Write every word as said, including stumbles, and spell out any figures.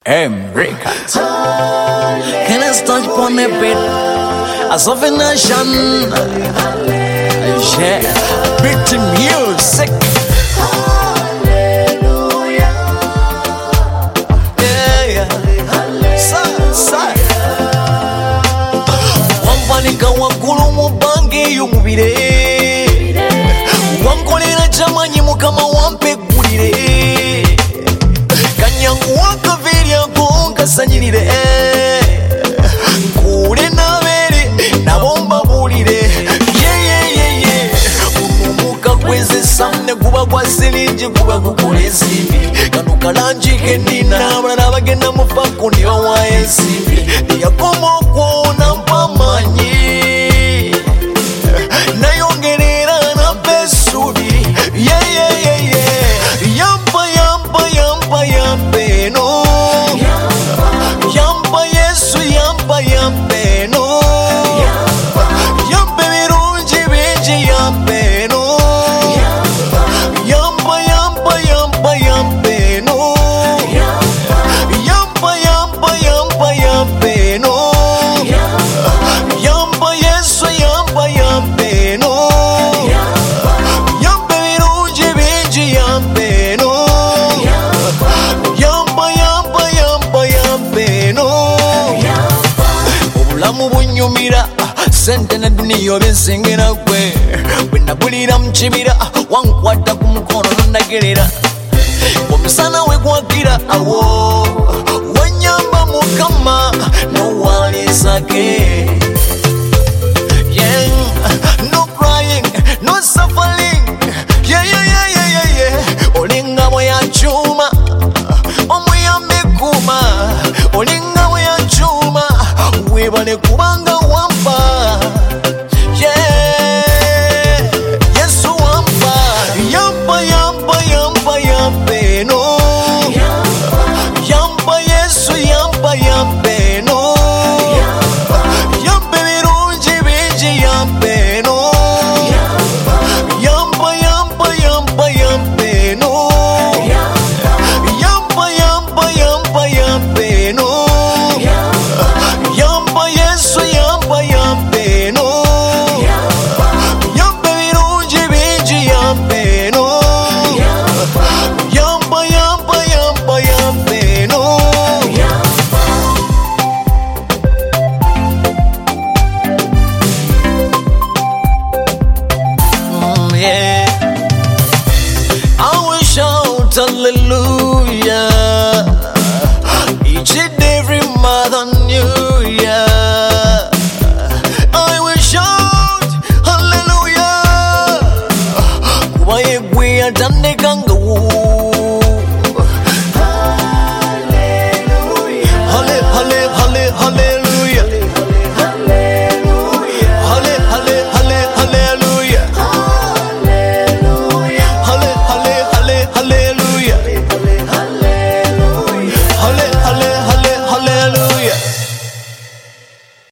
M Records. Can I start upon a bit? As of a nation, yeah, pretty music. Hallelujah. Yeah, yeah. Sa, sa. Wampanika wakulu mubange yumubire. Wankolera chamanyi mukama wampe gulire. Kanyangu wakavirya kunkasanyirire. Kule nabere nabomba bulire. Yeah yeah yeah yeah. Umumuka kweze samne kuba kwa silinji kuba kukule sibi. Kanu kalanji kendina abana bagenda mufaku niyo wae sibi. Yakomo kuona mpamanyi. Nayongerera na pesubi. Yeah yeah yeah yeah. Yampa yampa yampa yampe no. Yampa Yesu yampa yampe no. Yampe virunji vinji yampe no. Yampa yampa yampa yampe no. Yampa yampa yampa yampe no. Yampa Yesu yampa yampe no. Yampe virunji vinji yampe no. Yampa yampa yampa yampe no. Obulamu bunyumira sente ne duniya obinsingira gwe bwenabulira mu kibira wankwata ku mukono nondagerera omusana we gwakira awo wanyamba mukama nowalisage. Yeah, no crying, no suffering. Yeah, yeah, yeah, yeah, yeah, yeah. Olinga moya chuma, omuyambe kuma. Olinga moya chuma, webale kubanga wampa. Yeah, Yesu wampa. Yampa, yampa, yampa, yampe no. Yampa Yesu, yampa, yampe no. Yampe virunji vinji yampe no. Yampa yampa yampa yampe no. Yampa yampa yampa yampe no. Yampa Yesu yampa yampe no. Yampe virunji vinji yampe no. Yampa yampa yampa yampe no. Mm, yeah. I will shout hallelujah each and every mother new year. I will shout hallelujah kuba yegwe yatandekanga hallelujah. Halle, halle, halle, halle.